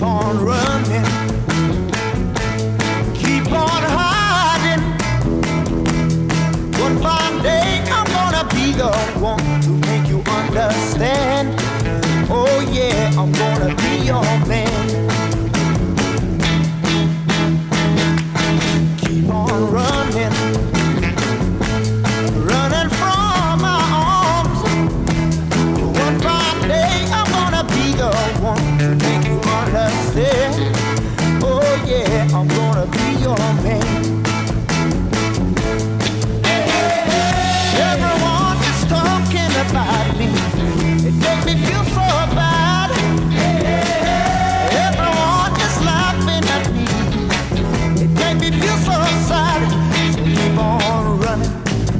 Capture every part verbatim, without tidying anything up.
on running, keep on hiding. One fine day I'm gonna be the one to make you understand. Oh yeah, I'm gonna be your man. Keep on running, running from my arms. One fine day I'm gonna be the one to make you understand. Oh yeah, I'm gonna be your man. Everyone is talking about me. It makes me feel so bad. Everyone is laughing at me. It makes me feel so sad. So keep on running.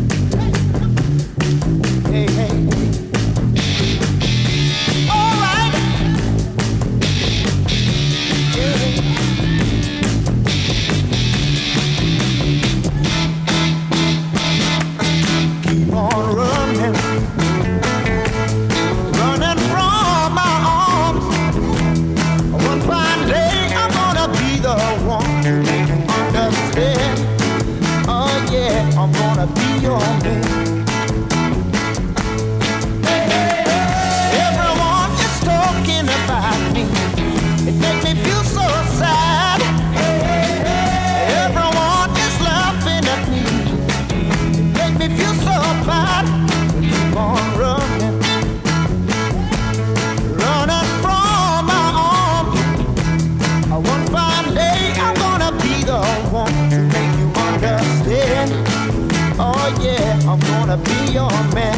Hey, hey. All right. Yeah. Keep on running. Running from my arms. One fine day I'm gonna be the one to make you understand. Oh yeah, I'm gonna be your man. Everyone is talking about me. It makes me feel so sad. Everyone is laughing at me. It makes me feel so bad. Keep on running, running from my arms. One fine day I'm gonna be the one to make you understand. Oh yeah, I'm gonna be your man.